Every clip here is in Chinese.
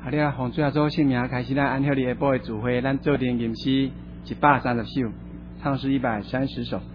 好了，奉主耶稣圣名开始咱按照你下晡的聚会，咱做定吟诗130首，唱诗130首。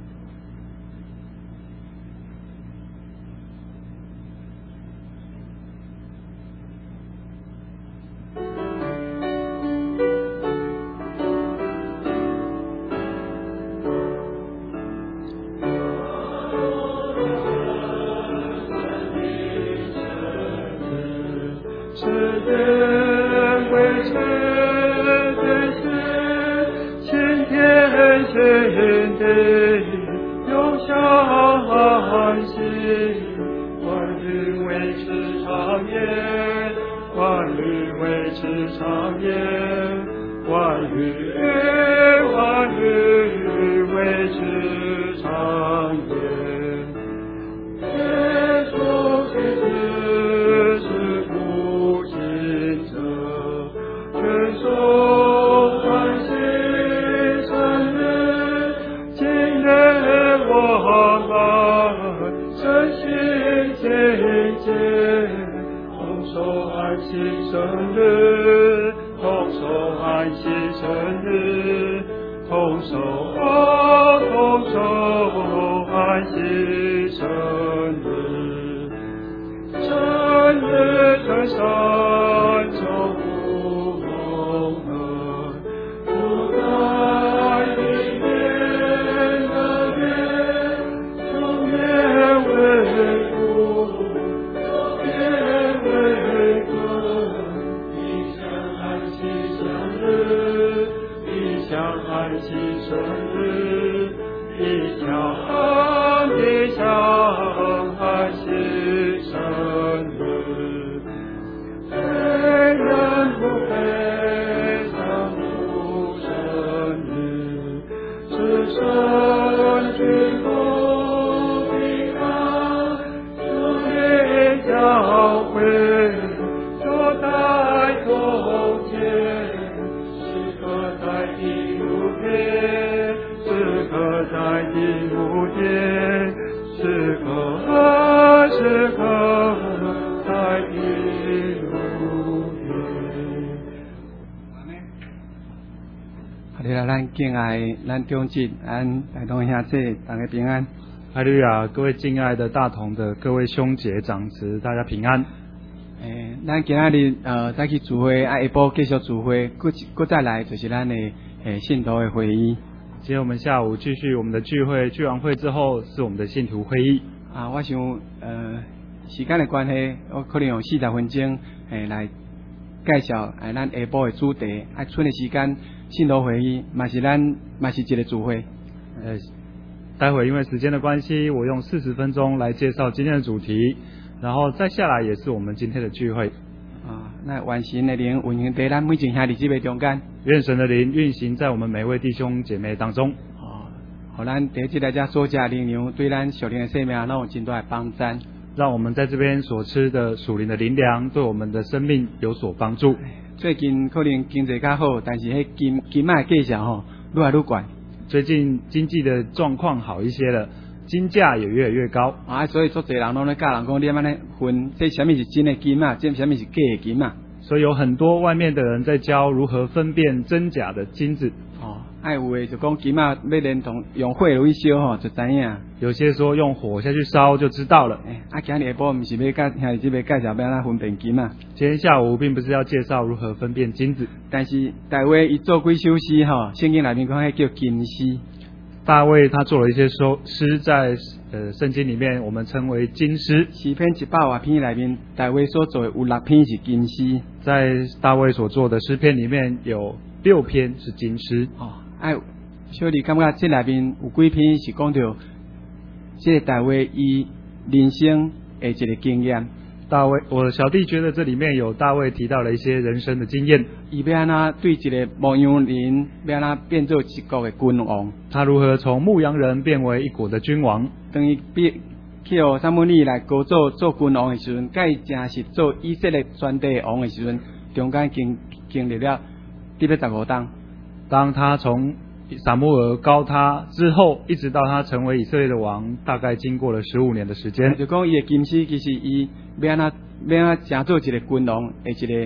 敬爱咱中职，咱大同兄弟，大家平安。 哈利路亚！各位敬爱的大同的各位兄姐长子，大家平安。 咱今仔日再去聚会，下晡继续聚会，搁再来就是咱的信徒的会议。 今天我们下午继续我们的聚会，聚完会之后是我们的信徒会议。 我想时间的关系，我可能用40分钟来介绍咱下晡的主题，剩的时间。信徒会议嘛是一个聚会。 待会因为时间的关系，我用40分钟来介绍今天的主题，然后再下来也是我们今天的聚会。 那万神的灵运行在咱每一兄弟姊妹中间， 愿神的灵运行在我们每位弟兄姐妹当中。 好，咱在这大家所吃灵粮，对咱属灵的生命都有很大的帮助。 让我们在这边所吃的属灵的灵粮，对我们的生命有所帮助。 最近可能经济较好，但是迄金仔的价钱愈来愈贵。 最近经济的状况好一些了，金价也越来越高。 所以足侪人拢咧教人讲，你安尼分，这什么是真的金啊，这什么是假的金啊？ 所以有很多外面的人在教如何分辨真假的金子。 有的就讲金啊，要连同用火炉去烧就知影。 有些说用火下去烧就知道了。 今日下晡不是要兄弟姊妹介绍要怎分辨金啊？ 今天下午并不是要介绍如何分辨金子， 但是大卫伊做几首诗圣经里面讲迄叫金诗。 大卫他做了一些诗，在圣经里面我们称为金诗。 诗篇100多篇里面，大卫所做的有6篇是金诗。 在大卫所做的诗篇里面有6篇是金诗。 小弟感觉这里面有几篇是讲到这个大卫伊人生的一个经验。 我小弟觉得这里面有大卫提到了一些人生的经验。 伊要安怎对一个牧羊人，要安怎变做一国的君王？ 他如何从牧羊人变为一国的君王？ 等于去互撒母耳来高做君王的时阵，甲伊正式做以色列全地王的时阵，中间经历了115天。 当他从撒母耳膏他之后，一直到他成为以色列的王，大概经过了15年的时间。 就讲伊的金诗，其实伊要安怎正做一个君王的一个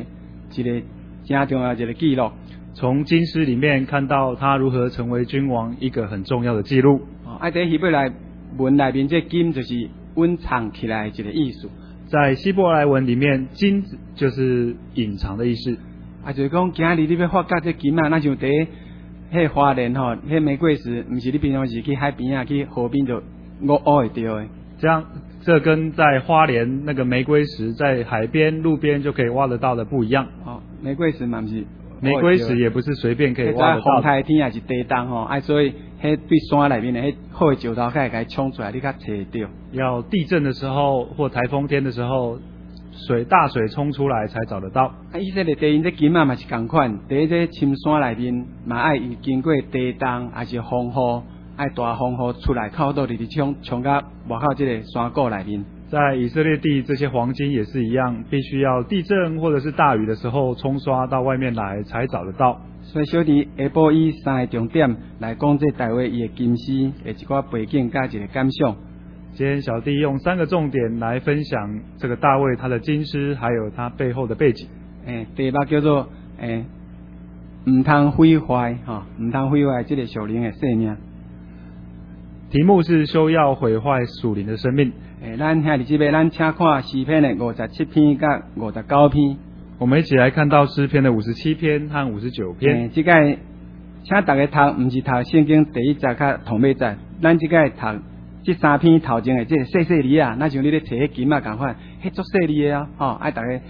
一个真重要一个记录。 从经师里面看到他如何成为君王一个很重要的记录。 在希伯来文里面，这金就是隐藏起来一个意思。 在希伯来文里面，金就是隐藏的意思。 就是讲今日你要发觉这金啊，那像伫迄花莲吼，迄玫瑰石，毋是你平常时去海边啊，去河边就挖会到的。 这跟在花莲那个玫瑰石在海边、路边就可以挖得到的不一样。 玫瑰石嘛不是。 玫瑰石也不是随便可以挖得到的。 风台天也是地动吼，所以迄对山内面的迄好的石头，才会甲伊冲出来，你较找到。 要地震的时候或台风天的时候，大水冲出来才找得到。 以色列地因这金啊嘛是同款，伫这深山内面嘛爱经过地动，还是风雨，爱大风雨出来，靠到直冲到外口这个山谷内面。 在以色列地，这些黄金也是一样，必须要地震或者是大雨的时候冲刷到外面来才找得到。 所以小弟下晡以3个重点来讲这大卫伊的金诗的一寡背景加一个感想。 今天小弟用3个重点来分享这个大卫他的金诗，还有他背后的背景。 第一把叫做唔通毁坏唔通毁坏这个属灵的生命。 题目是休要毁坏属灵的生命。 咱兄弟姊妹，咱请看诗篇的57篇甲59篇。 我们一起来看到诗篇的57篇和59篇。 这个请大家读，唔是读圣经第1节甲头尾节，咱这个读这3篇头前的这个细细字啊，那像你咧摕迄金啊共款，迄足细字的爱大家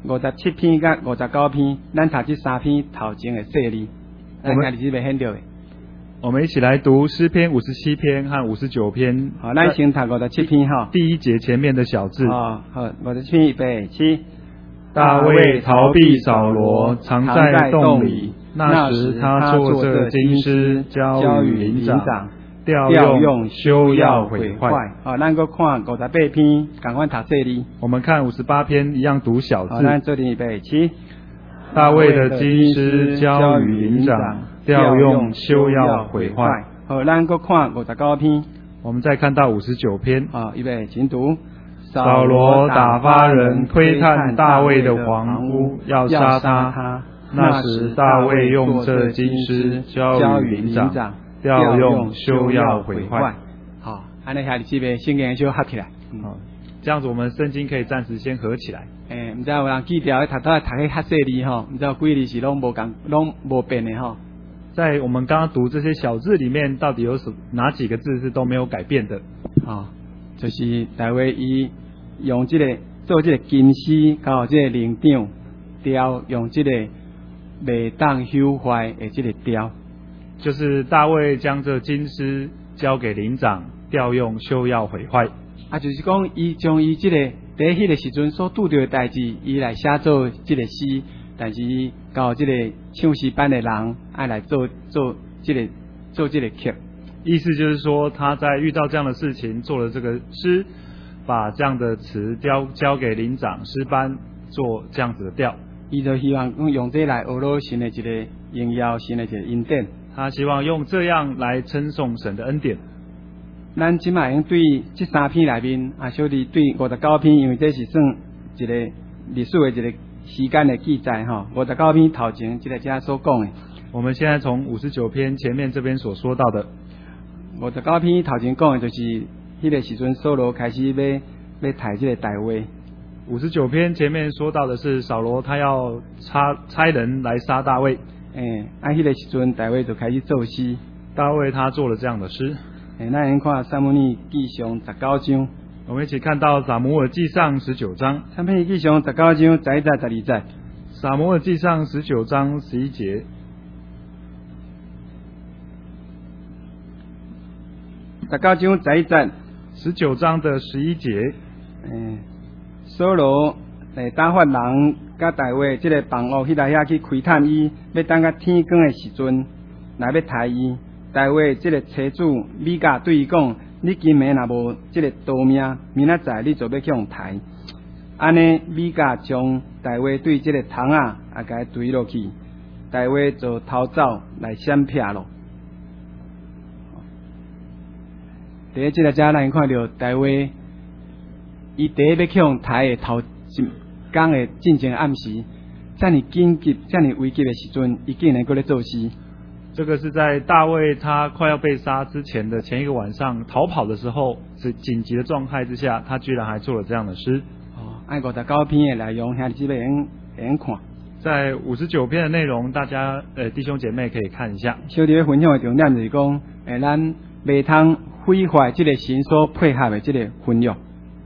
57篇甲59篇，咱读这3篇头前的细字，咱兄弟姊妹ห็到的。 我们一起来读诗篇57篇和59篇。 好，咱先读57篇哈。 第1节前面的小字。 好，57篇预备起。 大卫逃避扫罗，藏在洞里。那时他坐着金狮，交与灵长，调用休要毁坏。 好，咱搁看58篇，赶快读细字。 我们看58篇一样读小字。 好，咱做预备起。 大卫的金狮交与灵长，调用休要毁坏。 好，咱搁看59篇。 我们再看到59篇。 预备请读。 扫罗打发人窥探大卫的房屋，要杀他。那时大卫用这金狮交与灵长，调用休要毁坏。 好，安尼兄弟姊妹，圣经就合起来。 好，这样子我们圣经可以暂时先合起来。 唔知有人记掉，读迄较细字吼，唔知有几字是拢无变的吼。 在我们刚刚读这些小字里面，到底有哪几个字是都没有改变的？ 就是大卫伊用这个做这个金丝，搞这个灵长调，用这个未当朽坏的这个调， 就是大卫将这金丝交给灵长，调用休要毁坏。 就是讲伊将伊这个在迄个时阵所拄到的代志，伊来写做这个诗，但是搞这个唱诗班的人爱来做这个曲。 意思就是说，他在遇到这样的事情，做了这个诗，把这样的词交给灵长诗班做这样子的调。 伊就希望用这来学罗神的一个荣耀，神的一个恩典。 他希望用这样来称颂神的恩典。 咱即卖用对这3篇内面，小弟对59篇，因为这是算一个历史的一个时间的记载哈。59篇头前这个家所讲的。 我们现在从59篇前面这边所说到的。 59篇头前讲的就是迄个时阵扫罗开始要抬这个大卫。 59篇前面说到的是扫罗他要差人来杀大卫。 迄个时阵大卫就开始作诗。 大卫他做了这样的诗。 咱先看撒母耳记上19章。 我们一起看到撒母耳记上19章。 撒母耳记上19章11节12节。 撒母耳记上19章11节。 19章11节。 19章的11节。 扫罗打发人甲大卫这个房屋迄来遐去窥探伊，要等到天光的时阵，来要杀伊。大卫这个妻子米甲对伊讲：你今暝若无这个刀命，明仔载你就要去用杀。安尼米甲将大卫对这个桶也甲伊推落去，大卫就逃走来闪避咯。第一这个遮咱看到大卫，伊第一要去用杀的头一天的进前暗时， 这么紧急、这么危急的时阵，伊竟然搁咧做事。 这个是在大卫他快要被杀之前的前一个晚上逃跑的时候，是紧急的状态之下，他居然还做了这样的诗。 爱59篇的内容，兄弟姊妹会看。 在59篇的内容，大家弟兄姐妹可以看一下。 小弟分享的重点就是讲，咱袂通毁坏这个神所配合的这个婚约。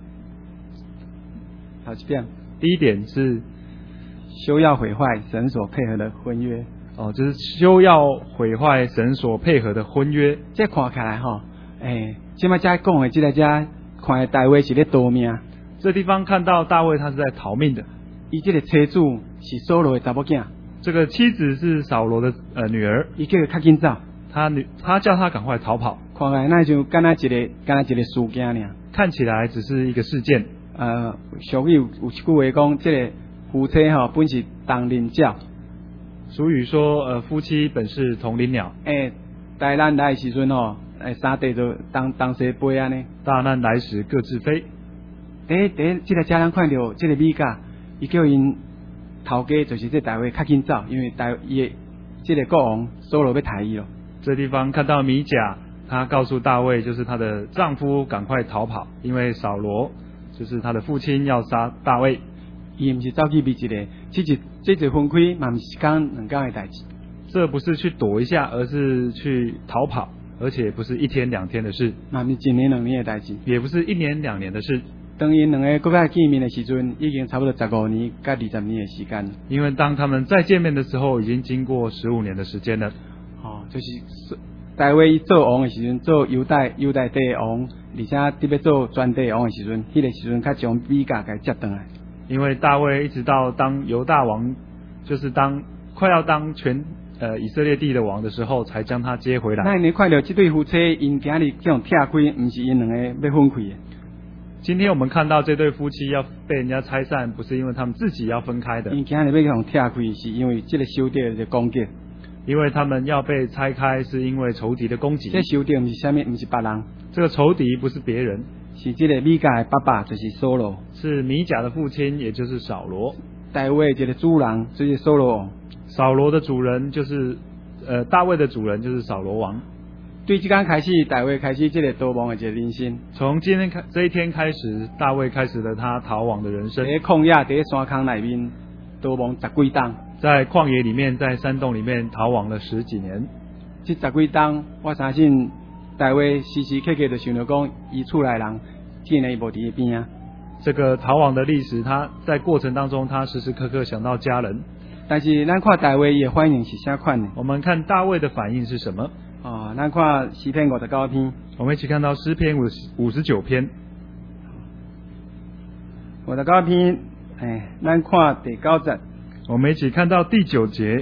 好一点， 第一点是休要毁坏神所配合的婚约。 就是休要毁坏神所配合的婚约。 这看起来即摆才讲的这个看的大卫是咧逃命。 这地方看到大卫他是在逃命的。 伊这个妻子是扫罗的查某囝。 这个妻子是扫罗的女儿。 伊叫他较紧走。 他叫他赶快逃跑。 看起来那就敢若一个事件尔。 看起来只是一个事件。 俗语有一句话讲，这个夫妻本是同林鸟。 俗语说，夫妻本是同林鸟。 大难来的时阵三地就东西飞安尼。 大难来时各自飞。 这个家人看到这个米甲，伊叫因头家就是这大卫较紧走，因为伊的这个国王扫罗要杀伊咯。 这地方看到米甲，他告诉大卫，就是她的丈夫赶快逃跑，因为扫罗就是他的父亲要杀大卫。 伊唔是走去避一个，这分开嘛，唔是讲两天的代志。 这不是去躲一下，而是去逃跑，而且不是1天2天的事， 嘛唔是1年2年的代志， 也不是1年2年的事。 当因两个搁再见面的时阵，已经差不多15年甲20年的时间。 因为当他们再见面的时候，已经经过15年的时间了。 就是大卫做王的时阵，做犹大帝王，而且特别做全地王的时阵，迄个时阵才将米甲给接回来。 因为大卫一直到当犹大王，就是快要当全以色列地的王的时候，才将他接回来。 那你看到这对夫妻因今日这种拆开，不是因两个要分开的。 今天我们看到这对夫妻要被人家拆散，不是因为他们自己要分开的。 因今日要用拆开，是因为这个仇敌的攻击。 因为他们要被拆开，是因为仇敌的攻击。 这仇敌不是啥物，不是别人。 这个仇敌不是别人， 是这个米甲的爸爸，就是扫罗。 是米甲的父亲，也就是扫罗。 大卫这个主人就是扫罗王。 扫罗的主人就是大卫的主人就是扫罗王。 对这天开始，大卫开始这个逃亡的这个人生。 从这一天开始，大卫开始了他逃亡的人生。 在旷野，在山坑里面逃亡10几冬。 在旷野里面，在山洞里面逃亡了10几年。 这10几冬，我相信大卫时时刻刻就想到讲，伊厝内人竟然无伫伊边啊。 这个逃亡的历史，他在过程当中，他时时刻刻想到家人。 但是咱看大卫伊的反应是啥款呢？ 我们看大卫的反应是什么？ 咱看诗篇59篇。 我们一起看到诗篇59篇。 59篇，咱看第9节。 我们一起看到第9节。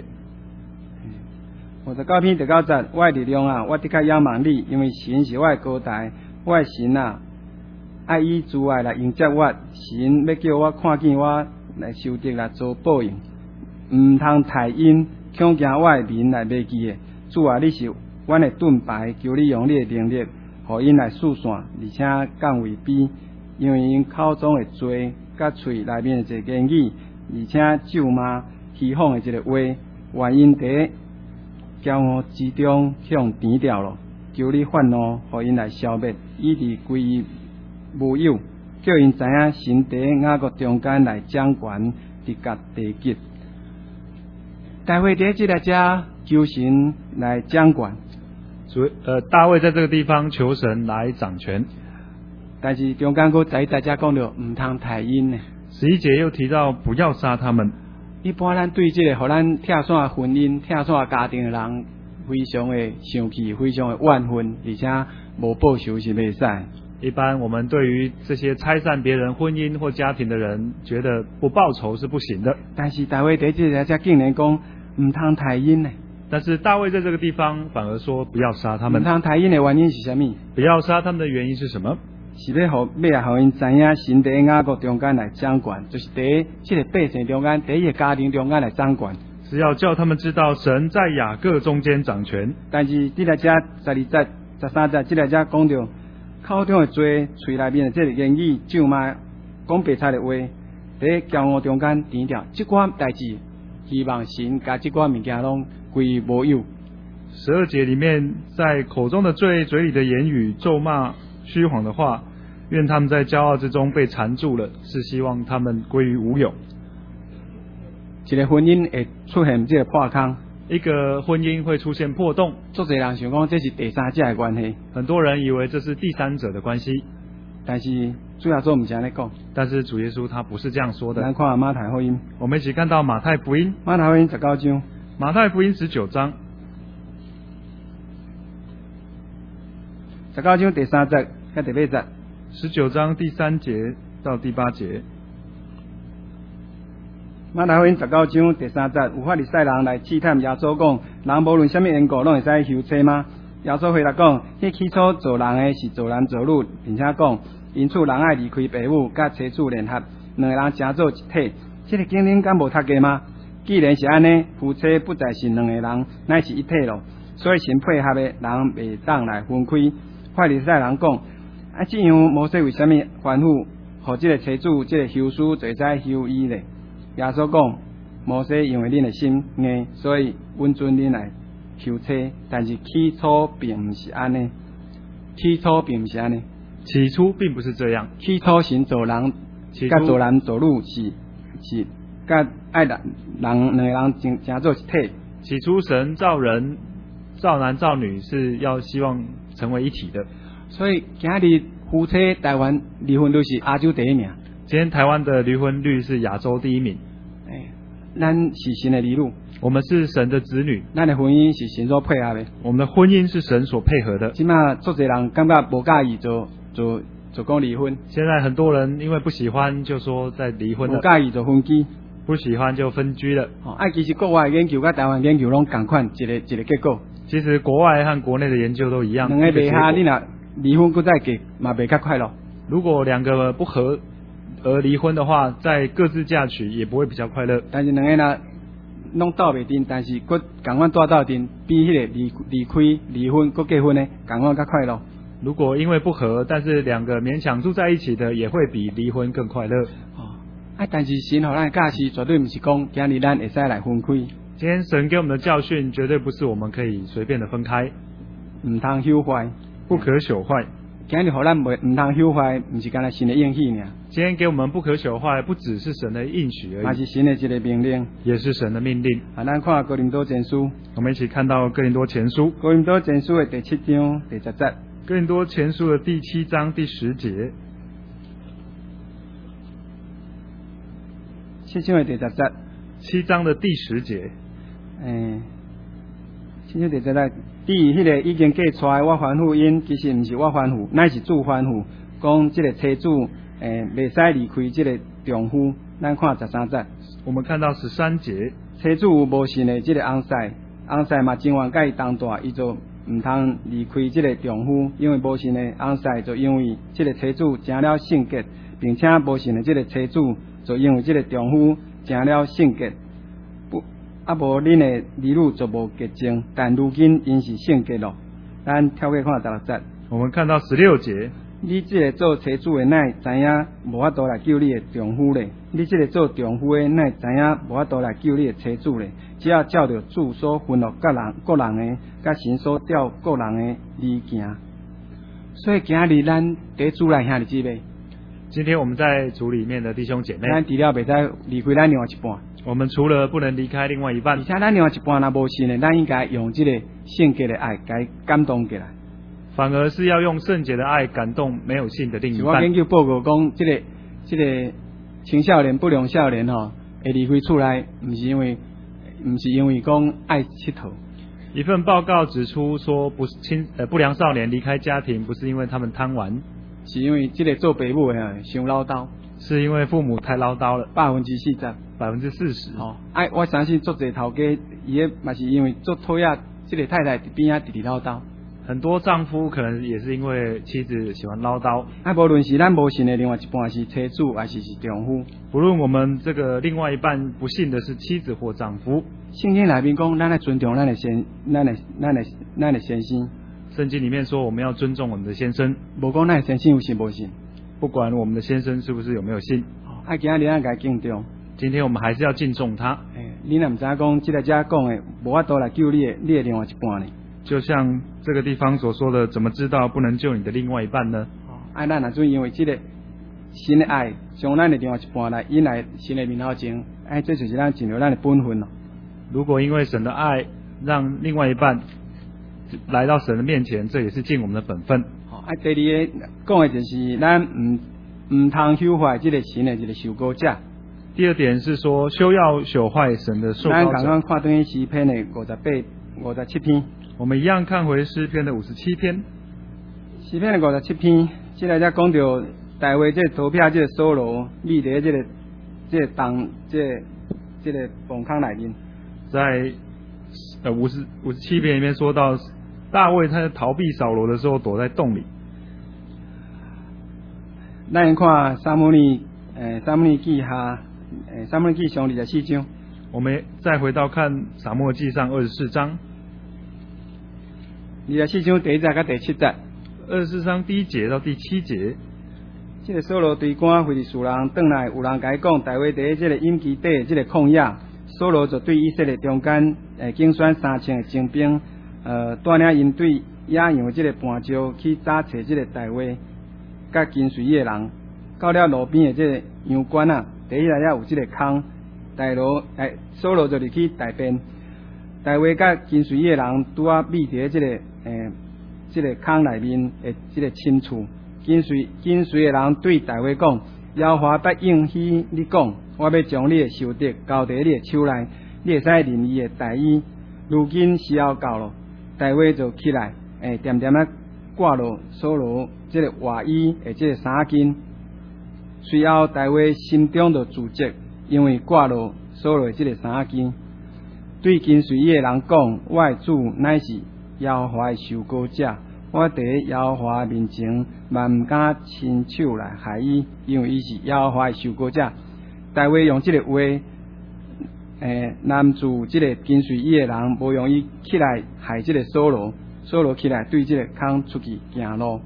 59篇第9节，我的力量啊，我的确仰望你，因为神是我的高台，我的神啊，爱以慈爱来迎接我，神要叫我看见我来受敌来遭报应，唔通太阴，恐惊我的民来灭记的。主啊，你是阮的盾牌，求你用你的能力，互因来四散，而且降为卑，因为因口中的罪，甲嘴内面的一个言语，而且咒骂欺哄的一个话，原因在骄傲之中向颠掉了。求你愤怒，互因来消灭，以致归于无有，叫因知影神在雅各中间来掌权，直甲地极。大卫在这个家求神来掌权。 大卫在这个地方求神来掌权， 但是中间大家讲到唔通太阴呢。 11节又提到不要杀他们。 一般咱对这个互咱拆散婚姻、拆散家庭的人，非常的生气，非常的怨恨，而且无报仇是袂使。 一般我们对于这些拆散别人婚姻或家庭的人，觉得不报仇是不行的。 但是大卫在这个家竟然讲唔通太阴呢。 但是大卫在这个地方反而说不要杀他们。 唔通太阴的原因是什么？ 不要杀他们的原因是什么？ 是要互因知影神在雅各中间来掌权，就是在这个百姓中间，在伊个家庭中间来掌权。 是要叫他们知道神在雅各中间掌权。 但是这个家12节、13节，这个家讲到口中的罪，嘴内面的这个言语、咒骂、讲白菜的话，在骄傲中间颠掉，这款代志希望神甲这寡物件拢归于无有。 12节里面，在口中的罪、嘴里的言语、咒骂、虚谎的话，愿他们在骄傲之中被缠住了，是希望他们归于无有。 一个婚姻会出现这个破坑， 一个婚姻会出现破洞， 足侪人想讲这是第三者的关系， 很多人以为这是第三者的关系， 但是主耶稣唔是安尼讲。 但是主耶稣他不是这样说的。 咱看马太福音， 我们一起看到马太福音 19章， 马太福音19章 19章第3节甲第8节。 19章第3节到第8节。 马太福音19章第3节，有法利赛人来试探耶稣讲：人无论什么缘故，拢会使休妻吗？耶稣回答讲：迄起初做人的是做男做女，并且讲，因此人爱离开父母，甲妻子联合，两个人成做一体。这个经典敢无读过吗？既然是安尼，夫妻不再是两个人，乃是一体咯。所以新配合的人袂当来分开。法利赛人讲：这样摩西为什么吩咐，互这个妻子、这个休书做在休伊咧？耶稣讲：摩西因为恁的心硬，所以允准恁来休妻，但是起初并不是安尼。起初并不是安尼。 起初并不是这样。 起初神做人，甲做男做女是甲爱人两个人成做一体。 起初神造人，造男造女是要希望成为一体的。 所以今日夫妻台湾离婚率是亚洲第一名。 今天台湾的离婚率是亚洲第1名。 咱是神的儿女， 我们是神的子女， 咱的婚姻是神所配合的。 我们的婚姻是神所配合的。 即马足侪人感觉无介意就讲离婚。 现在很多人因为不喜欢就说在离婚了， 无介意就分居， 不喜欢就分居了。 其实国外的研究甲台湾研究拢同款，一个结果。 其实国外和国内的研究都一样。 两个袂合，你若离婚搁再结，嘛袂较快乐。 如果两个不合而离婚的话，再各自嫁娶也不会比较快乐。 但是两个若拢斗袂定，但是搁同款斗阵，比迄个离开离婚搁结婚呢，同款较快乐。 如果因为不合，但是两个勉强住在一起的，也会比离婚更快乐。 但是神互咱的教示绝对不是讲今日咱会使来分开。 今天神给我们的教训，绝对不是我们可以随便的分开。 唔通朽坏， 不可朽坏。 今日互咱唔通朽坏，唔是干那神的应许尔。 今天给我们不可朽坏，不只是神的应许而已， 也是神的一个命令， 也是神的命令。 咱看哥林多前书， 我们一起看到哥林多前书， 哥林多前书的第7章第10节， 哥林多前书的第7章第10节 ，7章的第10节 ，7章的第10节 7章第10节，第迄个已经嫁出来，我吩咐因，其实唔是我吩咐，乃是主吩咐，讲这个妻子袂使离开这个丈夫。咱看13节， 我们看到13节， 妻子有无信的这个翁婿，翁婿嘛情愿甲伊同住，伊就唔通离开这个丈夫，因为无信的翁婿就因为这个妻子成了圣洁，并且无信的这个妻子就因为这个丈夫成了圣洁。无恁的儿女就无洁净，但如今因是圣洁咯。咱跳过看16节， 我们看到16节， 你这个做妻子的乃知影无法度来救你的丈夫咧？你这个做丈夫的乃知影无法度来救你的妻子咧？只要照着主所吩咐各人的，甲神所调各人的而行。所以今日咱伫主内兄弟姊妹， 今天我们在主里面的弟兄姐妹， 咱除了袂使离开咱另外一半。 我们除了不能离开另外一半， 而且咱另外一半若无信的，咱应该用这个圣洁的爱，该感动起来。 反而是要用圣洁的爱感动没有信的另一半。 我研究报告讲，这个青少年、不良少年会离开厝内，唔是因为讲爱佚佗。 一份报告指出说，不良少年离开家庭，不是因为他们贪玩， 是因为这个做父母的伤唠叨， 是因为父母太唠叨了 40%。 40%。 我相信足侪头家，伊个嘛是因为做讨厌这个太太伫边仔直唠叨。 很多丈夫可能也是因为妻子喜欢唠叨。 无论是咱无信的另外一半是妻子，还是丈夫， 不论我们这个另外一半不信的是妻子或丈夫， 圣经内面讲，咱来尊重咱的先生。 圣经里面说，我们要尊重我们的先生， 无讲咱的先生有信无信， 不管我们的先生是不是有没有信， 今日咱该敬重。 今天我们还是要敬重他。 你若唔知影讲，即个遮讲的无法度来救你的另外一半呢？ 就像这个地方所说的，怎么知道不能救你的另外一半呢？ 咱若准因为即个神的爱，将咱的另外一半来引来神的面头前，这就是咱尽了咱的本分咯。 如果因为神的爱，让另外一半来到神的面前，这也是尽我们的本分。 第二个讲的就是咱唔通朽坏即个神的一个受膏者。 第二点是说，休要朽坏神的受膏者。 咱刚刚看对诗篇的57篇， 我们一样看回诗篇的57篇。 诗篇的57篇，即个才讲到大卫即个投票即个扫罗，立伫即个墓坑内面。 在57篇里面说到，大卫他在逃避扫罗的时候躲在洞里。 咱看撒母耳记下撒母耳记上24章。 我们再回到看撒母耳记上24章。 24章第1节到第7节。 24章第1节到第7节。 这个扫罗追赶非利士人转来，有人甲伊讲，大卫伫这个隐基底这个旷野，扫罗就对以色列中间竞选3000个精兵，带领因对野羊这个伴招去找找这个大卫，甲跟随伊的人，到了路边的这个羊圈啊，第一内有这个坑，扫罗就入去大便，大卫甲跟随伊的人拄啊密伫这个坑内面的这个深处。跟随的人对大卫讲：耶和华不应许你讲，我要将你的仇敌交伫你的手内，你会使任意的待伊。如今时候到了，大卫就起来，点点啊挂落扫罗这个外衣的这个衫巾。随后大卫心中就自责，因为挂落扫罗这个衫巾，对跟随伊的人讲：我的主乃是耶和华的受膏者。我伫耶和华面前，嘛唔敢亲手来害伊，因为伊是耶和华的受膏者。大卫用这个话，拦住这个跟随伊的人，无用伊起来害这个扫罗。扫罗起来对这个坑出去行路。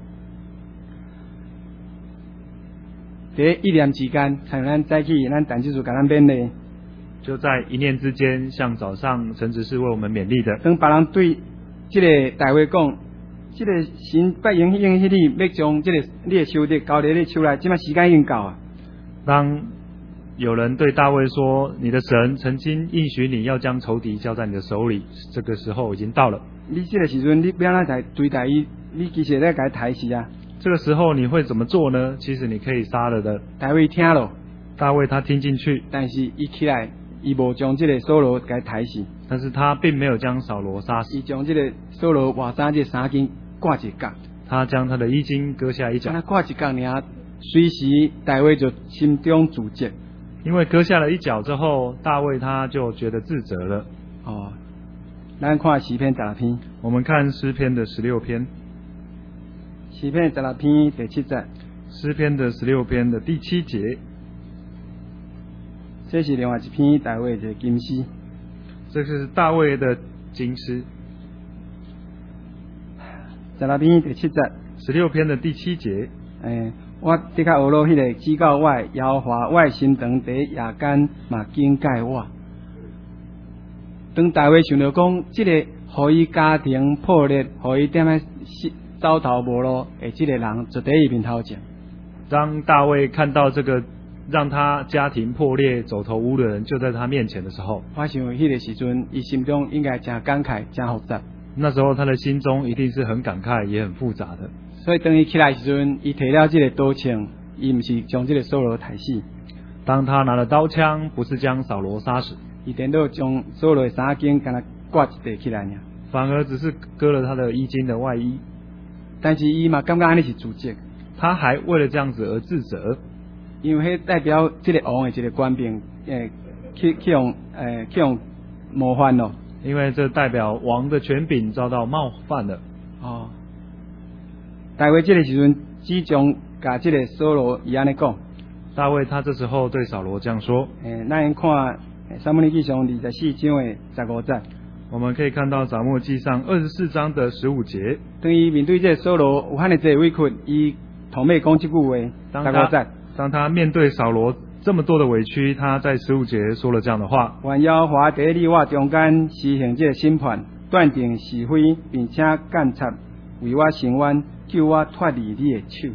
伫一念之间，像咱早起，咱但即就甲咱勉励， 就在一念之间，像早上陈执事为我们勉励的。 当别人对这个大卫讲。这个神不应许你，要将这个你的仇敌交伫你手内，即摆时间已经到啊。 当有人对大卫说：“你的神曾经应许你要将仇敌交在你的手里，这个时候已经到了。” 你这个时阵，你要安怎对待伊？你其实在甲伊抬死啊。 这个时候你会怎么做呢？其实你可以杀了的。 大卫听了， 大卫他听进去， 但是伊起来，伊无将这个扫罗甲伊抬死。 但是他并没有将扫罗杀死。 伊将这个扫罗外衫这衫巾挂一角， 他将他的衣襟割下一角。 他挂一角尔，随时大卫就心中自责。 因为割下了一角之后，大卫他就觉得自责了。 咱看诗篇16篇。 我们看诗篇的16篇。 诗篇16篇第7节。 诗篇的16篇的第7节。 这是另外一篇大卫的金诗。 这是大卫的金诗。 16篇第7节。 16篇的第7节。 我的确学了迄个指教我，耶和华我的心肠伫夜间嘛警戒我。当大卫想到讲，这个互伊家庭破裂，互伊点仔走投无路的这个人，就伫伊面头前。 当大卫看到这个让他家庭破裂、走投无路的人就在他面前的时候， 我想迄个时阵，伊心中应该真感慨、真复杂。 那时候他的心中一定是很感慨，也很复杂的。 所以当伊起来时阵，伊摕了这个刀枪，伊毋是将这个扫罗杀死。 当他拿了刀枪，不是将扫罗杀死， 伊等到将扫罗的衫巾干那挂一块起来尔， 反而只是割了他的衣襟的外衣。 但是伊嘛感觉安尼是自责， 他还为了这样子而自责， 因为迄代表这个王的一个官兵，去用冒犯咯。 因为这代表王的权柄遭到冒犯了。 大卫这个时阵只将甲这个扫罗伊安尼讲。 大卫他这时候对扫罗这样说。 咱看撒母耳记上24章的15节。 我们可以看到撒母耳记上24章的15节。 当伊面对这个扫罗有遐尼济委屈，伊同尾讲这句话。15节。 当他面对扫罗这么多的委屈，他在15节说了这样的话： 愿耶和华在你我中间施行这个审判，断定是非，并且监察为我伸冤，救我脱离你的手。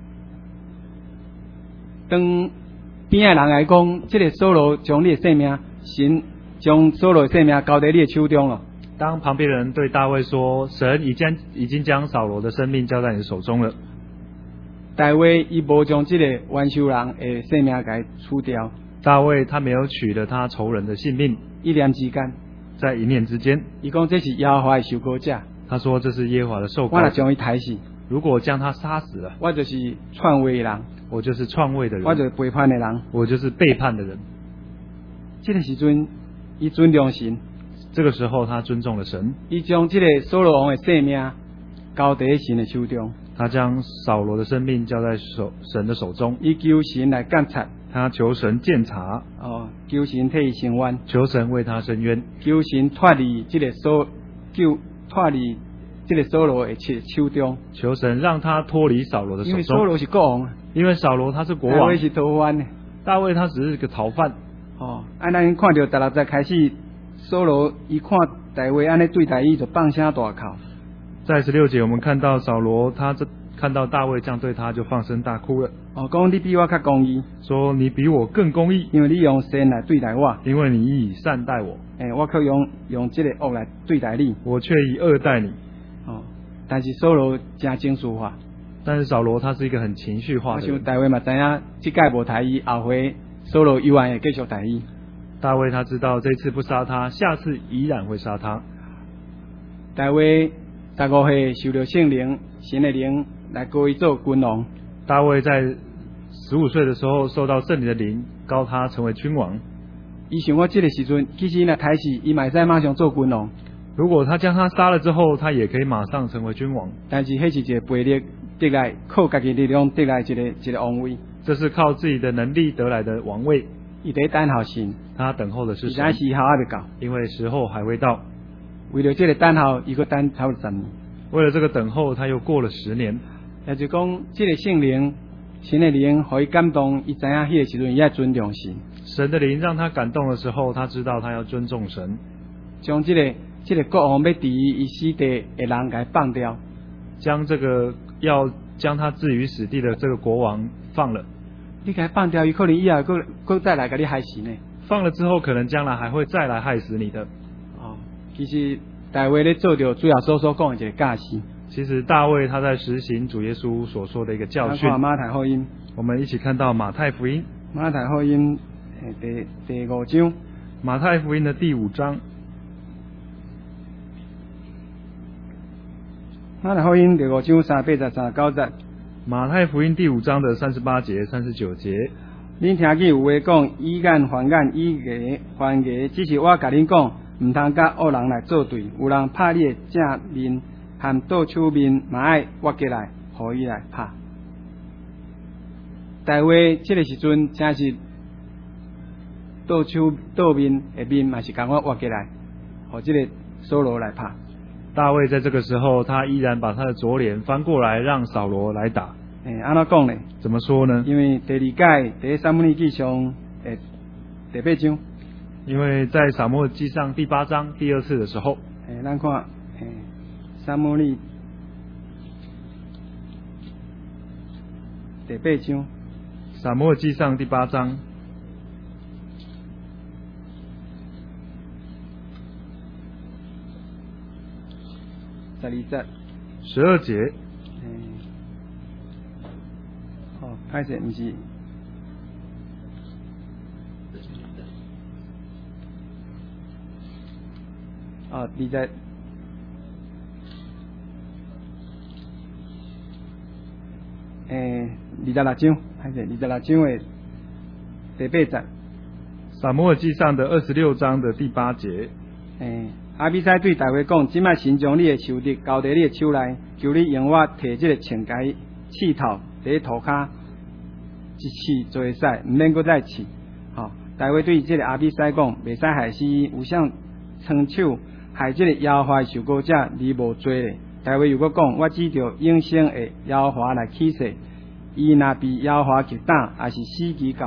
当边的人来讲，这个扫罗将你的性命，神将扫罗的性命交在你的手中了。 当旁边人对大卫说：“神已经将扫罗的生命交在你的手中了。” 大卫伊无将这个冤仇人的性命给除掉。 大卫他没有取了他仇人的性命， 一念之间， 在一念之间， 伊讲这是耶和华的受膏者。 他说这是耶和华的受膏者。 我若将伊杀死， 如果将他杀死了， 我就是篡位的人， 我就是篡位的人， 我就是背叛的人， 我就是背叛的人。 这个时阵，伊尊重神。 这个时候，他尊重了神， 伊将这个扫罗王的性命交在神的手中。 他将扫罗的生命交在神的手中。 伊求神来监察， 他求神鉴察， 求神替伊伸冤， 求神为他伸冤， 求神脱离这个脱离这个扫罗的手中， 求神让他脱离扫罗的手中。 因为扫罗是国王， 因为扫罗他是国王， 大卫是逃犯的， 大卫他只是个逃犯。 咱看到16节开始，扫罗伊看大卫安尼对待伊，就放声大哭。 在16节，我们看到扫罗看到大卫这样对他，就放声大哭了。 讲你比我较公义， 说你比我更公义， 因为你用善来对待我， 因为你以善待我， 我却用这个恶来对待你， 我却以恶待你。 但是扫罗真情绪化， 但是扫罗他是一个很情绪化的人。 我想大卫嘛知影，这届无杀伊，后回扫罗依然会继续杀伊。 大卫他知道这次不杀他，下次依然会杀他。 大卫15岁受到圣灵，神的灵来膏伊做君王。 大卫在15岁的时候受到圣灵的灵，膏他成为君王。 伊想我这个时阵，其实若杀死伊，嘛会使马上做君王。 如果他将他杀了之后，他也可以马上成为君王。 但是迄是一个背力得来，靠家己力量得来一个王位。 这是靠自己的能力得来的王位。 伊在等候神， 他等候的是神。 但时候还未到， 因为时候还未到。 为了这个等候，伊搁等超过10年。 为了这个等候，他又过了10年。 也就讲，这个圣灵，神的灵，互伊感动，伊知影迄个时阵，伊要尊重神。 神的灵让他感动的时候，他知道他要尊重神， 将这个国王要治伊死地的人给放掉， 要将他置于死地的这个国王放了。 你给他放掉，伊可能以后搁再来给你害死呢。 放了之后，可能将来还会再来害死你的。 其实大卫咧做着主耶稣所讲的一个教示。 其实大卫他在实行主耶稣所说的一个教训。 马太福音， 我们一起看到马太福音。 马太福音第5章。 马太福音的第5章。 马太福音第5章38节39节。 马太福音第5章的38节、39节。 恁听见有话讲，以眼还眼，以牙还牙，只是我甲恁讲，唔通甲恶人来作对。有人拍你的正面，和倒手面嘛爱挖过来，互伊来拍。大卫这个时阵真是倒面的面嘛是赶快挖过来，互这个扫罗来拍。 大卫在这个时候，他依然把他的左脸翻过来，让扫罗来打。 安怎讲呢？ 怎么说呢？ 因为第2届第撒母耳记上第8章。 因为在撒母耳记上第8章第2次的时候， 咱看撒母耳第8章。 撒母耳记上第8章。12节。 歹势，毋是。26章，歹势26章的第8节。 撒母耳记上的26章的第8节。 阿比赛对大卫讲：即摆神将你的仇敌交在你的手内，求你用我摕这个枪甲刺透伫涂骹，一刺就会使，毋免搁再刺。大卫对这个阿比赛讲：袂使害死伊，有啥双手害这个耶和华受膏者，你无罪咧。大卫又搁讲：我指着永生的耶和华来起誓，伊若被耶和华击打，也是死期到了，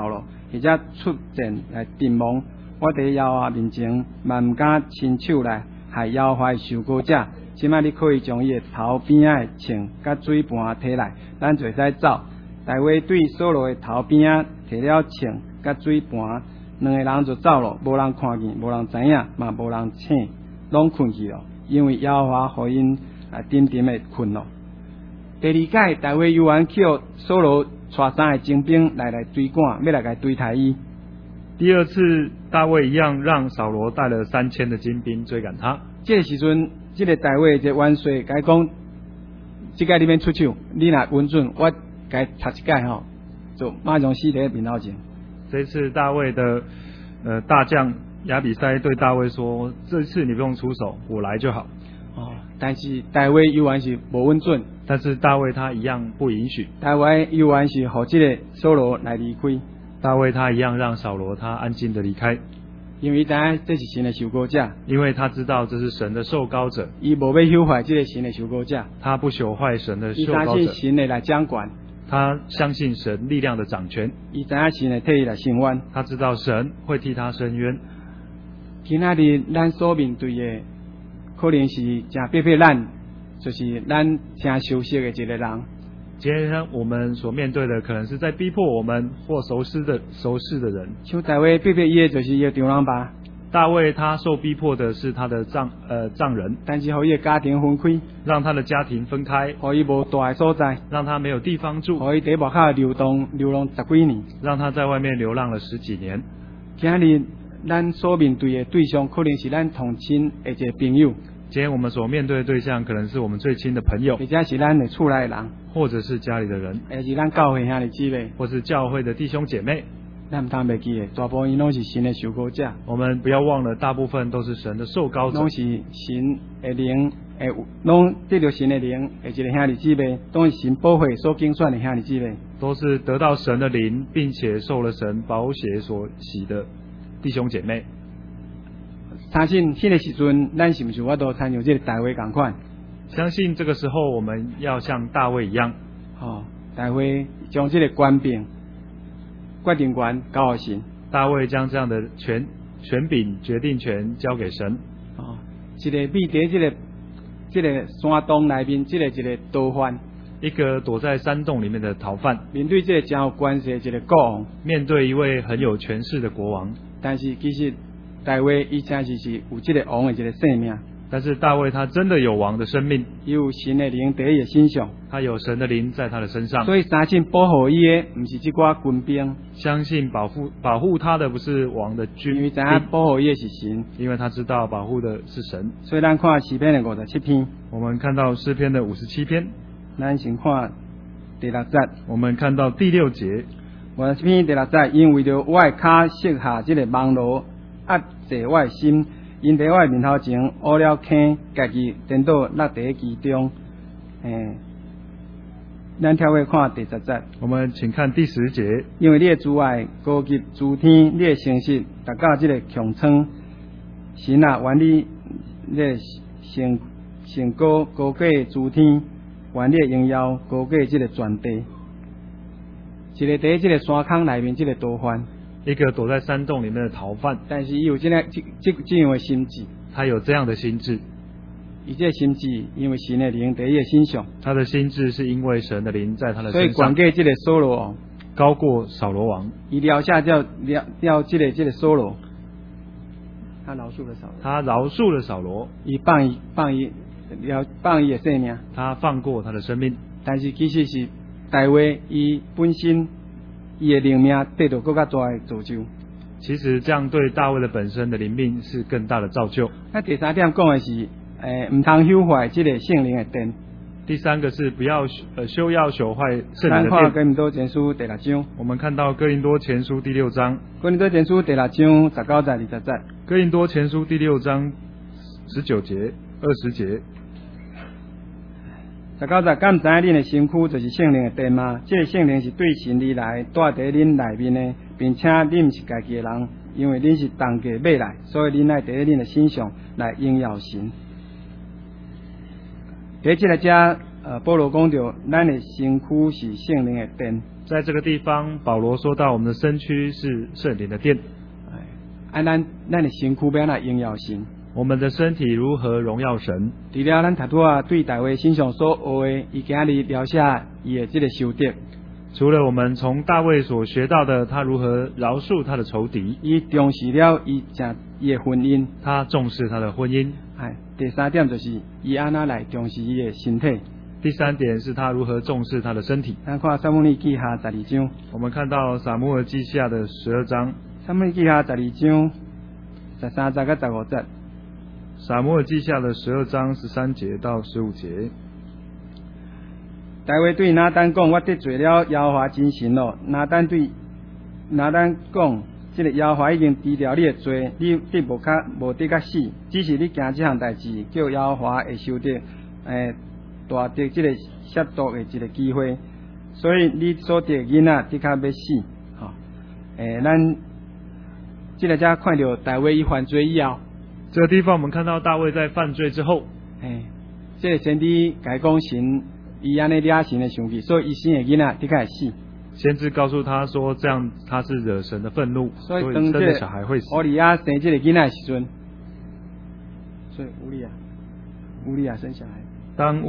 或者出战来阵亡。我伫耶和华面前，嘛毋敢伸手来害耶和华的受膏者。即摆你可以将伊的头边仔的枪甲水盘摕来，咱就会使走。大卫对扫罗的头边仔摕了枪甲水盘，两个人就走了，无人看见，无人知影，嘛无人醒，拢困去了。因为耶和华互因沉沉的困了。第二届，大卫又还叫扫罗带3个精兵来追赶，要来甲追杀伊。 第二次，大卫一样让扫罗带了3000的精兵追赶他。 这个时阵，这个大卫这元帅甲伊讲，这届你免出手，你若稳准，我甲伊插一届吼，就马上死伫面头前。 这次大卫的大将亚比筛对大卫说：“这次你不用出手，我来就好。” 哦，但是大卫依然是无稳准。 但是大卫他一样不允许。 大卫依然是让这个扫罗来离开。 大卫他一样让扫罗他安静的离开， 因为他这是神的受膏者， 因为他知道这是神的受膏者， 伊无要朽坏这个神的受膏者， 他不朽坏神的受膏者， 伊相信神的来掌管， 他相信神力量的掌权， 伊知影神会替伊来伸冤， 他知道神会替他伸冤。 今仔日咱所面对的，可能是正逼迫咱，就是咱正熟悉的一个人。 今天我们所面对的，可能是在逼迫我们或熟识的人。 像大卫逼迫伊的，就是伊的丈人吧。 大卫他受逼迫的是他的丈人， 但是互伊的家庭分开， 让他的家庭分开， 互伊无大的所在， 让他没有地方住， 互伊伫外口流浪10几年， 让他在外面流浪了10几年。 今日咱所面对的对象，可能是咱同亲的一个朋友。 今天我们所面对的对象，可能是我们最亲的朋友， 或者是咱的厝内的人， 或者是家里的人， 或是咱教会兄弟姊妹， 或是教会的弟兄姐妹。 咱唔通袂记的，大部分拢是神的受膏者。 我们不要忘了，大部分都是神的受膏者， 拢是神的灵，拢得到神的灵，一个兄弟姊妹，都是神保护所拣选的兄弟姊妹， 都是得到神的灵，并且受了神宝血所洗的弟兄姐妹。 相信迄个时阵，咱是不是我都参与这个大卫同款？ 相信这个时候，我们要像大卫一样， 大卫将这个权柄、决定权交给神。 大卫将这样的权柄、决定权交给神。 一个避伫这个山洞内面，一个逃犯， 一个躲在山洞里面的逃犯， 面对这个真有关系的一个国王， 面对一位很有权势的国王， 但是其实大卫伊真是有这个王的一个生命。 但是大卫他真的有王的生命， 有神的灵在伊的身上， 他有神的灵在他的身上， 所以相信保护伊的不是这寡军兵， 相信保护他的不是王的军兵， 因为知影保护伊的是神， 因为他知道保护的是神。 所以咱看诗篇的57篇， 我们看到诗篇的57篇， 咱先看第6节， 我们看到第6节。 57篇第6节，因为着我的脚设下这个网罗，压制我的心。因在我面头前挖了坑，家己颠倒落在其中。咱跳过看第10节。 我们请看第10节。 因为你的慈爱高及诸天，你的诚实达到这个穹苍。神啊，愿你的成高过诸天，愿你的荣耀高过这个全地。一个在这个山坑内面，这个逃犯。 一个躲在山洞里面的逃犯， 但是伊有这样的心智， 他有这样的心智。 伊这心智，因为神的灵在伊的身上， 他的心智是因为神的灵在他的身上， 所以管过这个扫罗王， 高过扫罗王。 伊留下这个扫罗，他饶恕了扫罗，伊放伊的性命， 他放过他的生命。 但是其实是大卫伊本身。伊的灵命得到更加大的造就。 其实这样对大卫的本身的灵命是更大的造就。 那第3点讲的是，唔通朽坏这个圣灵的殿。 第3个是不要朽坏圣灵的殿。 看哥林多前书第6章。 我们看到哥林多前书第6章。 哥林多前书第6章19节20节。 哥林多前书第6章19节20节。 19节，敢唔知影恁的身躯就是圣灵的殿吗？这个圣灵是对神而来，住在恁内面的，并且恁唔是家己的人，因为恁是同价买来，所以恁爱在恁的身上来荣耀神。在这个保罗讲到，咱的身躯是圣灵的殿。 在这个地方，保罗说到我们的身躯是圣灵的殿。 咱的身躯要来荣耀神。 我们的身体如何荣耀神？ 除了咱头拄啊对大卫身上所学的，伊今日描写伊的这个修德。 除了我们从大卫所学到的，他如何饶恕他的仇敌， 伊重视了伊的婚姻， 他重视他的婚姻。 第三点就是伊安那来重视伊的身体。 第三点是他如何重视他的身体。 咱看撒母耳记下12章， 我们看到撒母耳记下的12章， 撒母耳记下12章13节到15节。 撒母耳记下的12章13节到15节。 大卫对拿单讲：“我得罪了耶和华真神咯。”拿单讲：“这个耶和华已经除掉你的罪，你无得甲死，只是你行这项代志，叫耶和华会受到大得这个亵渎的一个机会。所以你所得囡仔的确要死。”咱这个才看到大卫伊犯罪以后， 这个地方我们看到大卫在犯罪之后， 这个先知甲讲神。伊安尼惹神的生气，所以伊生的囡仔的确会死。 先知告诉他说，这样他是惹神的愤怒， 所以生的小孩会死。 俄利亚生这个囡仔的时阵，所以乌利亚生小孩。当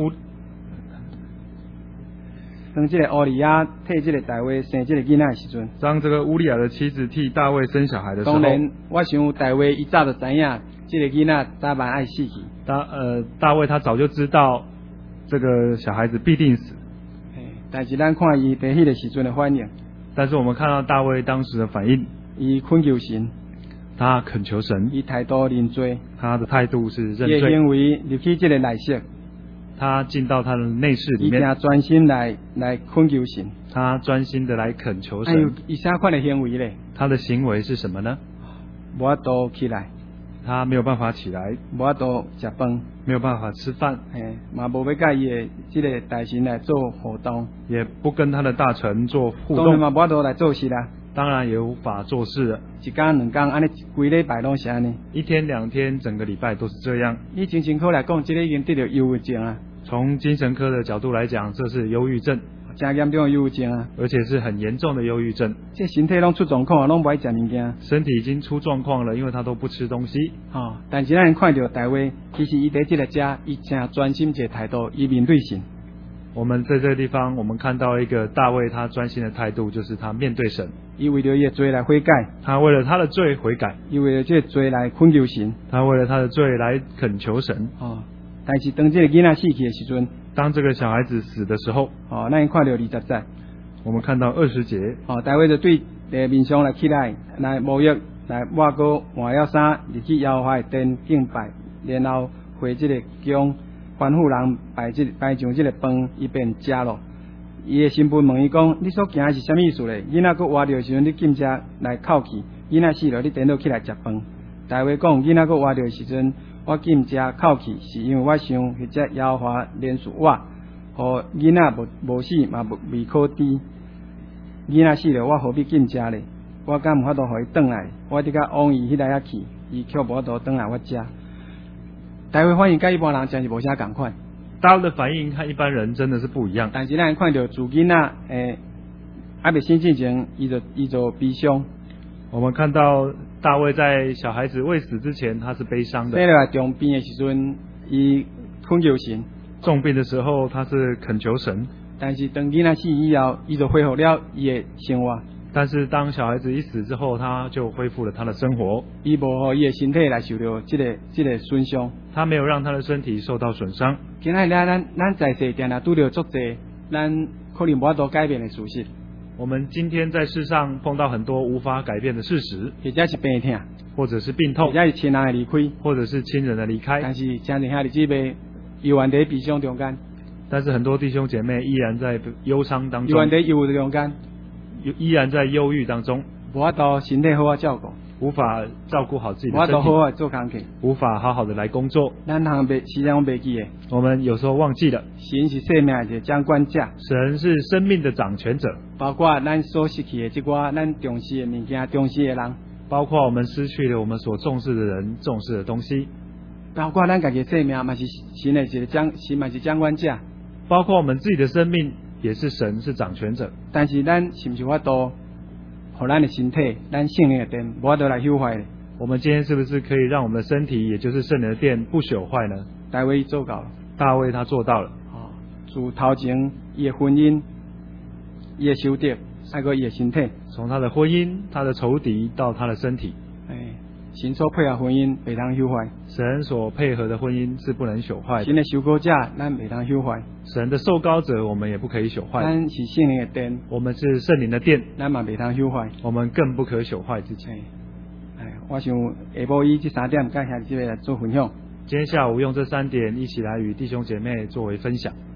这个俄利亚替这个大卫生这个囡仔的时阵， 当这个乌利亚的妻子替大卫生小孩的时候， 当然我想大卫伊早就知影，这个囡仔早晚爱死去。 大卫他早就知道。这个小孩子必定死， 但是咱看伊在迄个时阵的反应。 但是我们看到大卫当时的反应， 伊恳求神， 他恳求神， 伊态度认罪， 他的态度是认罪， 伊行为入去这个内室， 他进到他的内室里面， 伊专心来恳求神， 他专心的来恳求神。 伊啥款的行为咧？ 他的行为是什么呢？ 无法度起来。 他没有办法起来， 无法度食饭， 没有办法吃饭， 嘛无要甲伊的这个大臣来做互动， 也不跟他的大臣做互动， 当然嘛无法度来做事啦， 当然也无法做事了。 一天两天安尼规礼拜拢是安尼， 一天两天整个礼拜都是这样。 以精神科来讲，这个已经得到忧郁症啊。 从精神科的角度来讲，这是忧郁症。 真严重的忧郁症啊， 而且是很严重的忧郁症。 这身体拢出状况，拢不爱食物件。 身体已经出状况了，因为他都不吃东西。 但是咱看到大卫，其实伊在这个家，伊真专心一个态度，伊面对神。 我们在这个地方，我们看到一个大卫他专心的态度，就是他面对神。 伊为了伊的罪来悔改， 他为了他的罪悔改， 伊为了这个罪来恳求神， 他为了他的罪来恳求神。 但是当这个囡仔死去的时阵， 当这个小孩子死的时候， 咱看到20节， 我们看到20节， 大卫就对面上来起来沐浴，来抹过换了衫，入去耶和华的殿敬拜，然后回这个宫吩咐人摆上这个饭，以便食咯。伊的新妇问伊讲：“你所行的是什么意思咧？囡仔佫活着的时阵，你禁食来哭去；囡仔死了，你颠倒起来食饭。”大卫讲：“囡仔佫活着的时阵，我禁食哭去，是因为我想或者耶和华怜恕我，互囡仔无死嘛未可知。囡仔死了，我何必禁食咧？我敢无法度互伊转来？我得甲往伊迄内遐去，伊却无法度转来我家。”大卫反应甲一般人真是无啥共款。 大卫的反应和一般人真的是不一样。 但是咱看到自囡仔还未生之前，伊就悲伤。 我们看到大卫在小孩子未死之前，他是悲伤的。 生了重病的时阵，伊恳求神。 重病的时候，他是恳求神。 但是当囡仔死以后，伊就恢复了伊的生活。 但是当小孩子一死之后，他就恢复了他的生活。 伊无互伊的身体来受到这个损伤。 他没有让他的身体受到损伤。 今仔日咱在世定定拄着足侪，咱可能无法度改变的事实。 我们今天在世上碰到很多无法改变的事实， 或者是病痛， 或者是病痛， 或者是亲人的离开， 或者是亲人的离开。 但是真正兄弟姊妹依然在悲伤中间。 但是很多弟兄姐妹依然在忧伤当中， 依然在忧郁中间， 依然在忧郁当中， 无法度身体好好照顾， 无法照顾好自己的身体， 无法度好好做工课， 无法好好的来工作。 咱时常袂记的， 我们有时候忘记了， 神是生命的掌管者， 神是生命的掌权者， 包括咱所失去的这寡咱重视的物件、重视的人， 包括我们失去了我们所重视的人、重视的东西， 包括咱家己的生命嘛是神的一个神嘛是掌管者， 包括我们自己的生命也是神是掌权者。 但是咱是不是法度，互咱的身体，咱圣灵的殿，无法度来朽坏呢？ 我们今天是不是可以让我们的身体，也就是圣灵的殿不朽坏呢？ 大卫做到了， 大卫他做到了。 自头前伊的婚姻，伊的仇敌，还有伊的身体， 从他的婚姻、他的仇敌到他的身体， 神所配合婚姻袂当朽坏， 神所配合的婚姻是不能朽坏的。 神的受膏者，咱袂当朽坏， 神的受膏者，我们也不可以朽坏。 咱是圣灵的殿， 我们是圣灵的殿， 咱嘛袂当朽坏， 我们更不可朽坏自己。 我想下晡以这3点，甲兄弟来做分享。 今天下午用这3点一起来与弟兄姐妹作为分享。